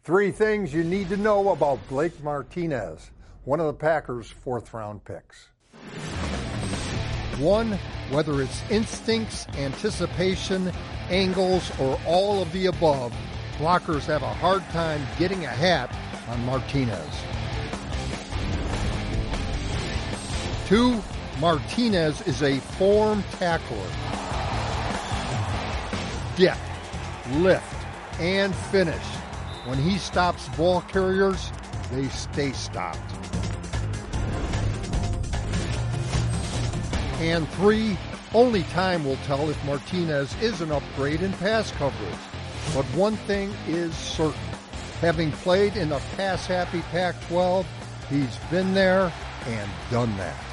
Three things you need to know about Blake Martinez, one of the Packers' fourth-round picks. One, whether it's instincts, anticipation, angles, or all of the above, blockers have a hard time getting a hat on Martinez. Two, Martinez is a form tackler. Dip, lift, and finish. When he stops ball carriers, they stay stopped. And three, only time will tell if Martinez is an upgrade in pass coverage. But one thing is certain. Having played in the pass-happy Pac-12, he's been there and done that.